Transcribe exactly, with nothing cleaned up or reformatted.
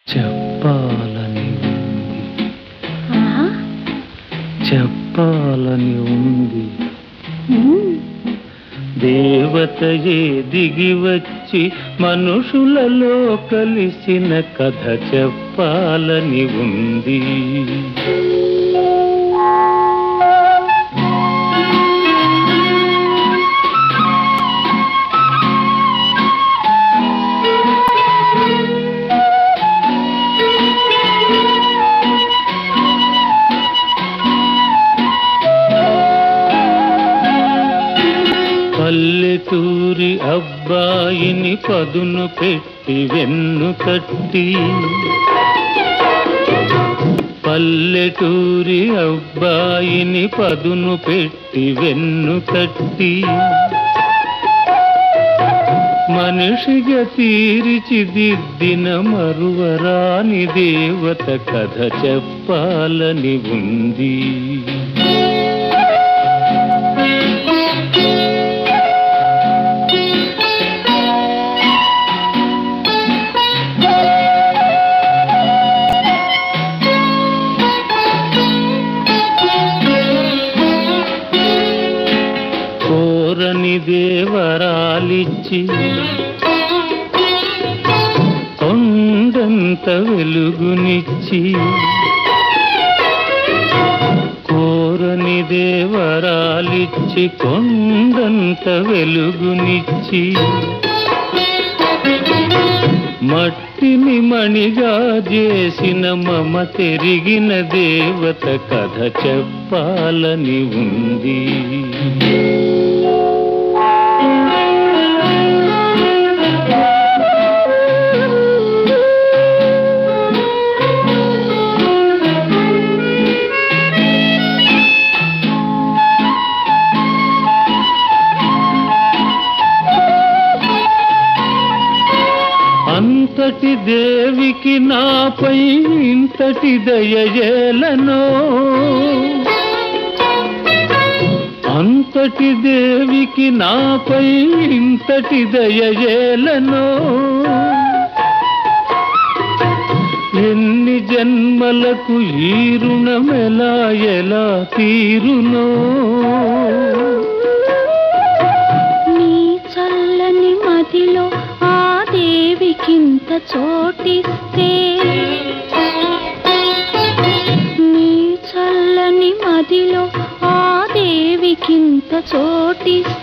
చెప్పాలని ఉంది ఆహా! చెప్పాలని ఉంది ఉమ్. దేవతయే దిగి వచ్చి మనుషులలో కలిసిన కథ చెప్పాలని ఉంది. పల్లెటూరి అబ్బాయిని పదును పెట్టి వెన్ను తట్టి పల్లెటూరి అబ్బాయిని పదును పెట్టి వెన్ను తట్టి మనిషిగా తీర్చిదిద్దిన మరువరాని దేవత కథ చెప్పాలని ఉంది. కోరని దేవరాలిచ్చి కొండంత వెలుగునిచ్చి కోరని దేవరాలిచ్చి కొండంత వెలుగునిచ్చి మట్టిని మణిగా చేసిన మమ తెరిగిన దేవత కథ చెప్పాలని ఉంది. అంతటి దేవికి నాపై ఇంతటి దయయేలనో, అంతటి దేవికి నాపై ఇంతటి దయయేలనో, ఎన్ని జన్మలకు ఈ రుణమెలా ఎలా తీరునో. నీ చల్లని మదిలో ఆ దేవికింత చోటిస్తే, నీ చల్లని మదిలో ఆ దేవికింత చోటిస్తే